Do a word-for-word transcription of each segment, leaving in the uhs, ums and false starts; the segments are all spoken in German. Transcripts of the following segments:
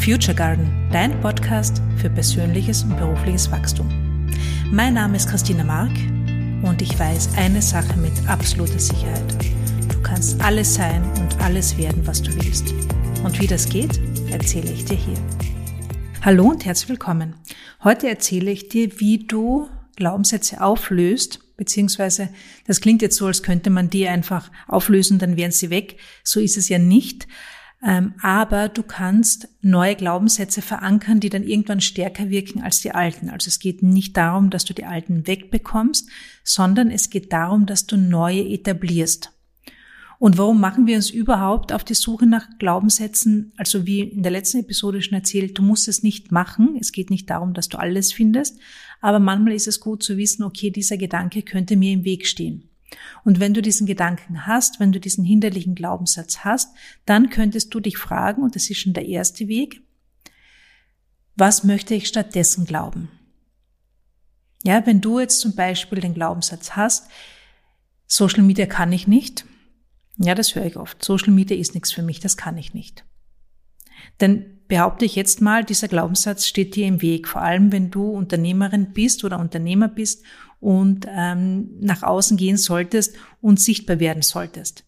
Future Garden, dein Podcast für persönliches und berufliches Wachstum. Mein Name ist Christina Mark und ich weiß eine Sache mit absoluter Sicherheit. Du kannst alles sein und alles werden, was du willst. Und wie das geht, erzähle ich dir hier. Hallo und herzlich willkommen. Heute erzähle ich dir, wie du Glaubenssätze auflöst, beziehungsweise das klingt jetzt so, als könnte man die einfach auflösen, dann wären sie weg. So ist es ja nicht. Ähm, aber du kannst neue Glaubenssätze verankern, die dann irgendwann stärker wirken als die alten. Also es geht nicht darum, dass du die alten wegbekommst, sondern es geht darum, dass du neue etablierst. Und warum machen wir uns überhaupt auf die Suche nach Glaubenssätzen? Also wie in der letzten Episode schon erzählt, du musst es nicht machen. Es geht nicht darum, dass du alles findest. Aber manchmal ist es gut zu wissen, okay, dieser Gedanke könnte mir im Weg stehen. Und wenn du diesen Gedanken hast, wenn du diesen hinderlichen Glaubenssatz hast, dann könntest du dich fragen, und das ist schon der erste Weg, was möchte ich stattdessen glauben? Ja, wenn du jetzt zum Beispiel den Glaubenssatz hast, Social Media kann ich nicht, ja, das höre ich oft, Social Media ist nichts für mich, das kann ich nicht. Dann behaupte ich jetzt mal, dieser Glaubenssatz steht dir im Weg, vor allem wenn du Unternehmerin bist oder Unternehmer bist und ähm, nach außen gehen solltest und sichtbar werden solltest.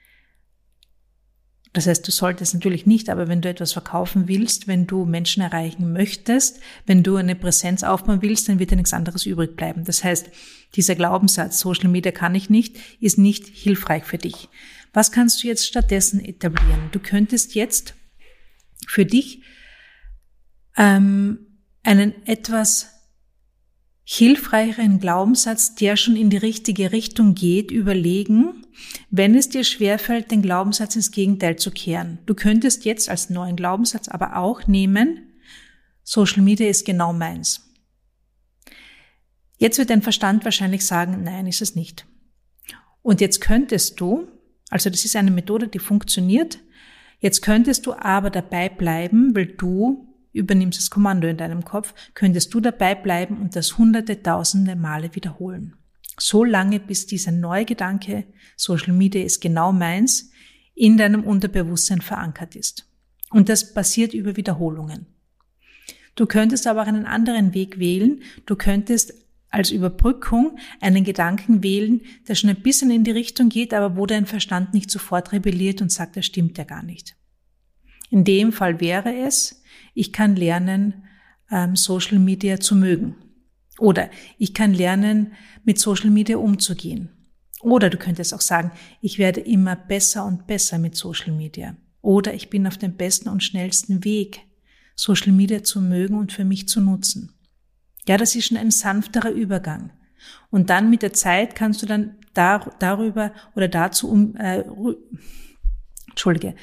Das heißt, du solltest natürlich nicht, aber wenn du etwas verkaufen willst, wenn du Menschen erreichen möchtest, wenn du eine Präsenz aufbauen willst, dann wird dir nichts anderes übrig bleiben. Das heißt, dieser Glaubenssatz, Social Media kann ich nicht, ist nicht hilfreich für dich. Was kannst du jetzt stattdessen etablieren? Du könntest jetzt für dich ähm, einen etwas hilfreicheren Glaubenssatz, der schon in die richtige Richtung geht, überlegen, wenn es dir schwerfällt, den Glaubenssatz ins Gegenteil zu kehren. Du könntest jetzt als neuen Glaubenssatz aber auch nehmen, Social Media ist genau meins. Jetzt wird dein Verstand wahrscheinlich sagen, nein, ist es nicht. Und jetzt könntest du, also das ist eine Methode, die funktioniert, jetzt könntest du aber dabei bleiben, weil du übernimmst das Kommando in deinem Kopf, könntest du dabei bleiben und das hunderte, tausende Male wiederholen. So lange, bis dieser neue Gedanke, Social Media ist genau meins, in deinem Unterbewusstsein verankert ist. Und das passiert über Wiederholungen. Du könntest aber auch einen anderen Weg wählen. Du könntest als Überbrückung einen Gedanken wählen, der schon ein bisschen in die Richtung geht, aber wo dein Verstand nicht sofort rebelliert und sagt, das stimmt ja gar nicht. In dem Fall wäre es, ich kann lernen, ähm, Social Media zu mögen. Oder ich kann lernen, mit Social Media umzugehen. Oder du könntest auch sagen, ich werde immer besser und besser mit Social Media. Oder ich bin auf dem besten und schnellsten Weg, Social Media zu mögen und für mich zu nutzen. Ja, das ist schon ein sanfterer Übergang. Und dann mit der Zeit kannst du dann dar- darüber oder dazu um, äh, rü- Entschuldige,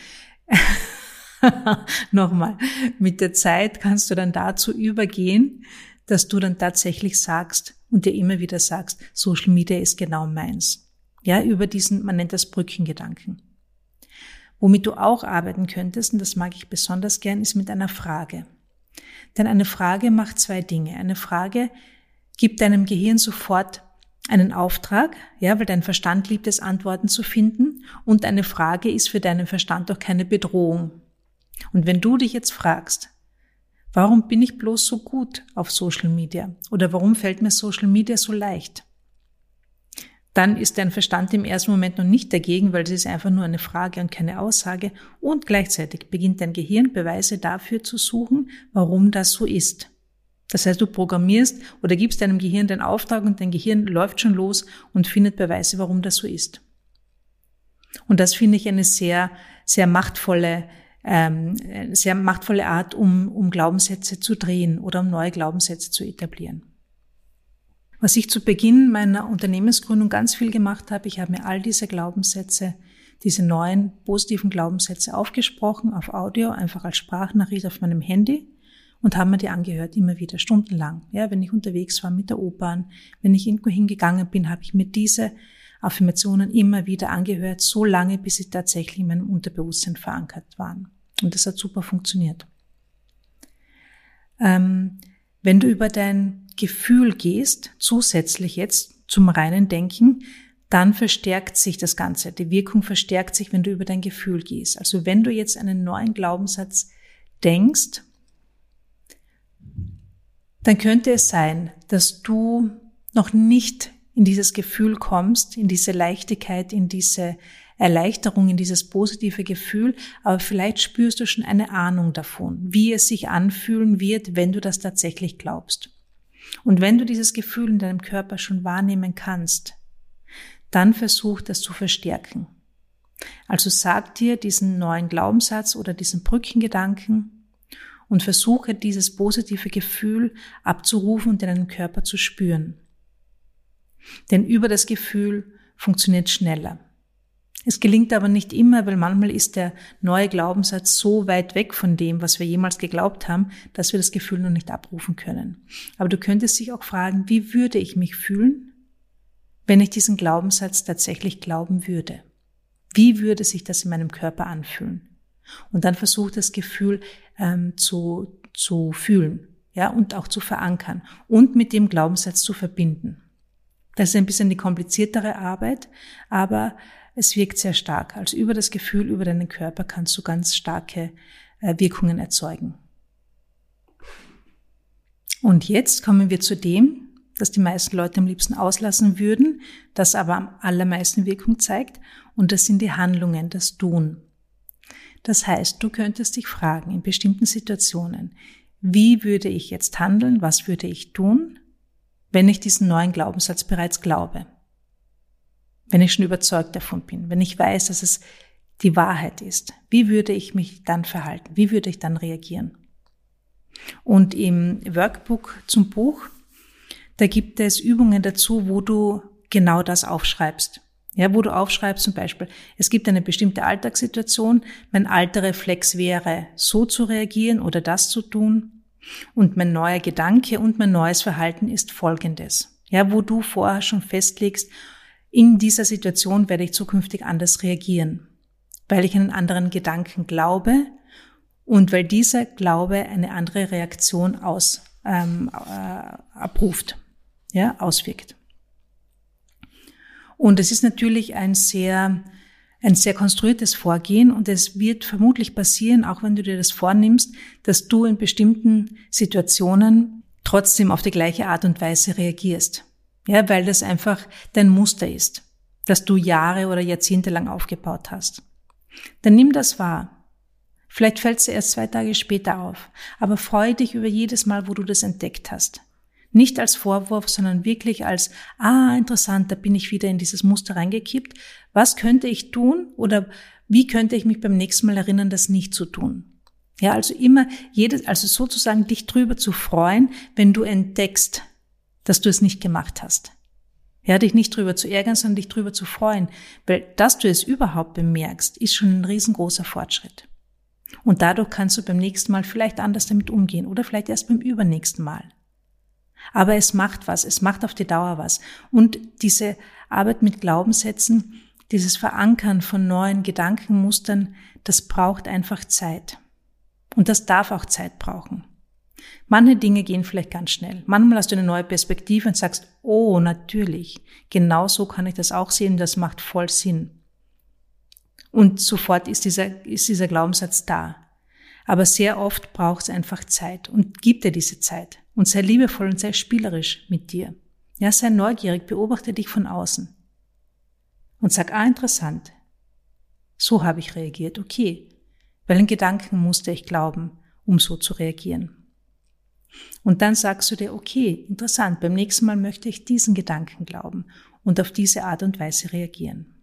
nochmal, mit der Zeit kannst du dann dazu übergehen, dass du dann tatsächlich sagst und dir immer wieder sagst, Social Media ist genau meins. Ja, über diesen, man nennt das Brückengedanken. Womit du auch arbeiten könntest, und das mag ich besonders gern, ist mit einer Frage. Denn eine Frage macht zwei Dinge. Eine Frage gibt deinem Gehirn sofort einen Auftrag, ja, weil dein Verstand liebt es, Antworten zu finden. Und eine Frage ist für deinen Verstand auch keine Bedrohung. Und wenn du dich jetzt fragst, warum bin ich bloß so gut auf Social Media? Oder warum fällt mir Social Media so leicht? Dann ist dein Verstand im ersten Moment noch nicht dagegen, weil es ist einfach nur eine Frage und keine Aussage. Und gleichzeitig beginnt dein Gehirn Beweise dafür zu suchen, warum das so ist. Das heißt, du programmierst oder gibst deinem Gehirn den Auftrag und dein Gehirn läuft schon los und findet Beweise, warum das so ist. Und das finde ich eine sehr, sehr machtvolle, ähm, sehr machtvolle Art, um, um Glaubenssätze zu drehen oder um neue Glaubenssätze zu etablieren. Was ich zu Beginn meiner Unternehmensgründung ganz viel gemacht habe, ich habe mir all diese Glaubenssätze, diese neuen positiven Glaubenssätze aufgesprochen auf Audio, einfach als Sprachnachricht auf meinem Handy und habe mir die angehört, immer wieder, stundenlang. Ja, wenn ich unterwegs war mit der U-Bahn, wenn ich irgendwo hingegangen bin, habe ich mir diese Affirmationen immer wieder angehört, so lange, bis sie tatsächlich in meinem Unterbewusstsein verankert waren. Und das hat super funktioniert. Ähm, wenn du über dein Gefühl gehst, zusätzlich jetzt zum reinen Denken, dann verstärkt sich das Ganze. Die Wirkung verstärkt sich, wenn du über dein Gefühl gehst. Also wenn du jetzt einen neuen Glaubenssatz denkst, dann könnte es sein, dass du noch nicht in dieses Gefühl kommst, in diese Leichtigkeit, in diese Erleichterung, in dieses positive Gefühl, aber vielleicht spürst du schon eine Ahnung davon, wie es sich anfühlen wird, wenn du das tatsächlich glaubst. Und wenn du dieses Gefühl in deinem Körper schon wahrnehmen kannst, dann versuch das zu verstärken. Also sag dir diesen neuen Glaubenssatz oder diesen Brückengedanken und versuche dieses positive Gefühl abzurufen und in deinem Körper zu spüren. Denn über das Gefühl funktioniert schneller. Es gelingt aber nicht immer, weil manchmal ist der neue Glaubenssatz so weit weg von dem, was wir jemals geglaubt haben, dass wir das Gefühl noch nicht abrufen können. Aber du könntest dich auch fragen, wie würde ich mich fühlen, wenn ich diesen Glaubenssatz tatsächlich glauben würde? Wie würde sich das in meinem Körper anfühlen? Und dann versuch das Gefühl ähm, zu, zu fühlen, ja, und auch zu verankern und mit dem Glaubenssatz zu verbinden. Das ist ein bisschen die kompliziertere Arbeit, aber es wirkt sehr stark. Also über das Gefühl, über deinen Körper kannst du ganz starke äh, Wirkungen erzeugen. Und jetzt kommen wir zu dem, das die meisten Leute am liebsten auslassen würden, das aber am allermeisten Wirkung zeigt, und das sind die Handlungen, das Tun. Das heißt, du könntest dich fragen in bestimmten Situationen, wie würde ich jetzt handeln, was würde ich tun, wenn ich diesen neuen Glaubenssatz bereits glaube? Wenn ich schon überzeugt davon bin, wenn ich weiß, dass es die Wahrheit ist, wie würde ich mich dann verhalten? Wie würde ich dann reagieren? Und im Workbook zum Buch, da gibt es Übungen dazu, wo du genau das aufschreibst. Ja, wo du aufschreibst zum Beispiel, es gibt eine bestimmte Alltagssituation, mein alter Reflex wäre, so zu reagieren oder das zu tun. Und mein neuer Gedanke und mein neues Verhalten ist folgendes. Ja, wo du vorher schon festlegst, in dieser Situation werde ich zukünftig anders reagieren, weil ich einen anderen Gedanken glaube und weil dieser Glaube eine andere Reaktion aus, ähm, äh, abruft, ja, auswirkt. Und es ist natürlich ein sehr, ein sehr konstruiertes Vorgehen und es wird vermutlich passieren, auch wenn du dir das vornimmst, dass du in bestimmten Situationen trotzdem auf die gleiche Art und Weise reagierst. Ja, weil das einfach dein Muster ist, das du Jahre oder Jahrzehnte lang aufgebaut hast. Dann nimm das wahr. Vielleicht fällt es dir erst zwei Tage später auf, aber freue dich über jedes Mal, wo du das entdeckt hast. Nicht als Vorwurf, sondern wirklich als, ah, interessant, da bin ich wieder in dieses Muster reingekippt. Was könnte ich tun oder wie könnte ich mich beim nächsten Mal erinnern, das nicht zu tun? Ja, also immer jedes, also sozusagen dich drüber zu freuen, wenn du entdeckst, dass du es nicht gemacht hast. Ja, dich nicht drüber zu ärgern, sondern dich drüber zu freuen. Weil, dass du es überhaupt bemerkst, ist schon ein riesengroßer Fortschritt. Und dadurch kannst du beim nächsten Mal vielleicht anders damit umgehen oder vielleicht erst beim übernächsten Mal. Aber es macht was, es macht auf die Dauer was. Und diese Arbeit mit Glaubenssätzen, dieses Verankern von neuen Gedankenmustern, das braucht einfach Zeit. Und das darf auch Zeit brauchen. Manche Dinge gehen vielleicht ganz schnell. Manchmal hast du eine neue Perspektive und sagst, oh, natürlich, genau so kann ich das auch sehen, das macht voll Sinn. Und sofort ist dieser, ist dieser Glaubenssatz da. Aber sehr oft braucht es einfach Zeit und gib dir diese Zeit und sei liebevoll und sei spielerisch mit dir. Ja, sei neugierig, beobachte dich von außen und sag, ah, interessant, so habe ich reagiert, okay, welchen Gedanken musste ich glauben, um so zu reagieren? Und dann sagst du dir, okay, interessant, beim nächsten Mal möchte ich diesen Gedanken glauben und auf diese Art und Weise reagieren.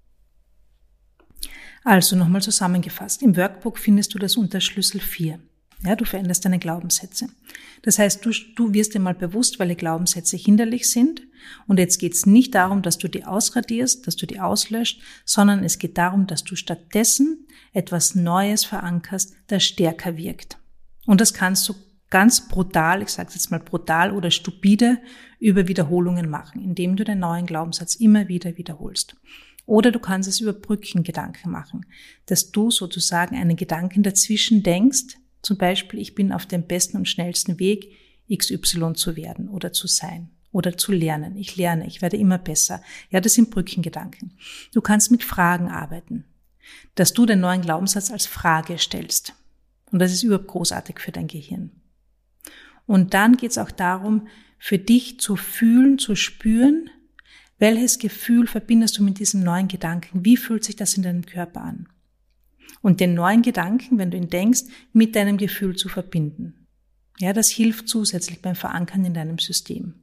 Also nochmal zusammengefasst, im Workbook findest du das unter Schlüssel vier. Ja, du veränderst deine Glaubenssätze. Das heißt, du, du wirst dir mal bewusst, welche Glaubenssätze hinderlich sind. Und jetzt geht es nicht darum, dass du die ausradierst, dass du die auslöscht, sondern es geht darum, dass du stattdessen etwas Neues verankerst, das stärker wirkt. Und das kannst du ganz brutal, ich sage jetzt mal brutal oder stupide, über Wiederholungen machen, indem du den neuen Glaubenssatz immer wieder wiederholst. Oder du kannst es über Brückengedanken machen, dass du sozusagen einen Gedanken dazwischen denkst, zum Beispiel, ich bin auf dem besten und schnellsten Weg, X Y zu werden oder zu sein oder zu lernen. Ich lerne, ich werde immer besser. Ja, das sind Brückengedanken. Du kannst mit Fragen arbeiten, dass du den neuen Glaubenssatz als Frage stellst. Und das ist überhaupt großartig für dein Gehirn. Und dann geht es auch darum, für dich zu fühlen, zu spüren, welches Gefühl verbindest du mit diesem neuen Gedanken? Wie fühlt sich das in deinem Körper an? Und den neuen Gedanken, wenn du ihn denkst, mit deinem Gefühl zu verbinden. Ja, das hilft zusätzlich beim Verankern in deinem System.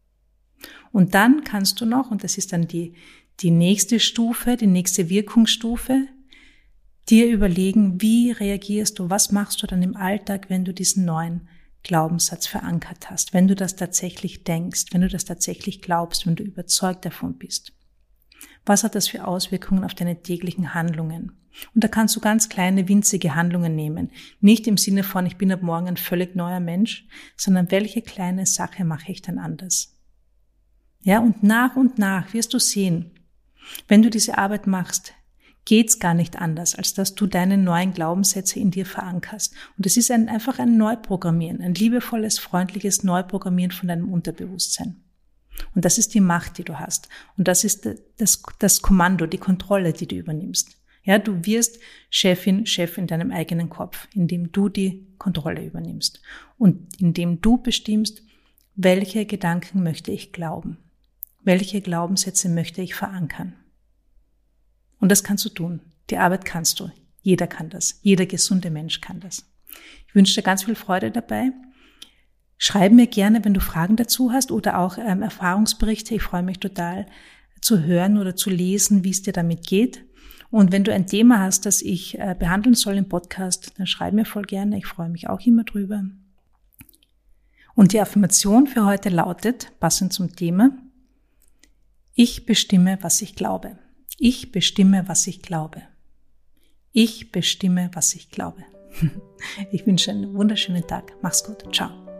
Und dann kannst du noch, und das ist dann die, die nächste Stufe, die nächste Wirkungsstufe, dir überlegen, wie reagierst du, was machst du dann im Alltag, wenn du diesen neuen Glaubenssatz verankert hast, wenn du das tatsächlich denkst, wenn du das tatsächlich glaubst, wenn du überzeugt davon bist. Was hat das für Auswirkungen auf deine täglichen Handlungen? Und da kannst du ganz kleine, winzige Handlungen nehmen. Nicht im Sinne von, ich bin ab morgen ein völlig neuer Mensch, sondern welche kleine Sache mache ich dann anders? Ja, und nach und nach wirst du sehen, wenn du diese Arbeit machst, geht's gar nicht anders, als dass du deine neuen Glaubenssätze in dir verankerst. Und es ist ein, einfach ein Neuprogrammieren, ein liebevolles, freundliches Neuprogrammieren von deinem Unterbewusstsein. Und das ist die Macht, die du hast. Und das ist das, das Kommando, die Kontrolle, die du übernimmst. Ja, du wirst Chefin, Chef in deinem eigenen Kopf, indem du die Kontrolle übernimmst. Und indem du bestimmst, welche Gedanken möchte ich glauben? Welche Glaubenssätze möchte ich verankern? Und das kannst du tun. Die Arbeit kannst du. Jeder kann das. Jeder gesunde Mensch kann das. Ich wünsche dir ganz viel Freude dabei. Schreib mir gerne, wenn du Fragen dazu hast oder auch ähm, Erfahrungsberichte. Ich freue mich total zu hören oder zu lesen, wie es dir damit geht. Und wenn du ein Thema hast, das ich äh, behandeln soll im Podcast, dann schreib mir voll gerne. Ich freue mich auch immer drüber. Und die Affirmation für heute lautet, passend zum Thema, ich bestimme, was ich glaube. Ich bestimme, was ich glaube. Ich bestimme, was ich glaube. Ich wünsche einen wunderschönen Tag. Mach's gut. Ciao.